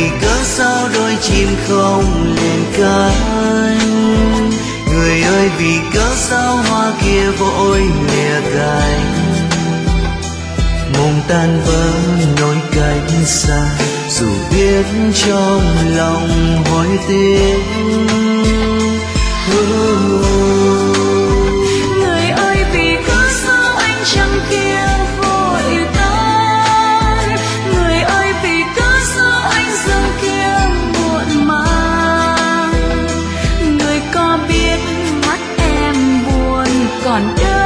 vì cớ sao đôi chim không lên cánh? Người ơi vì cớ sao hoa kia vội lìa cánh? Mộng tan vỡ nỗi cách xa, dù biết trong lòng hối tiếc. Người ơi vì cớ sao anh chẳng kia vội tới? Người ơi vì cớ sao anh dâng kia muộn màng? Người có biết mắt em buồn còn đau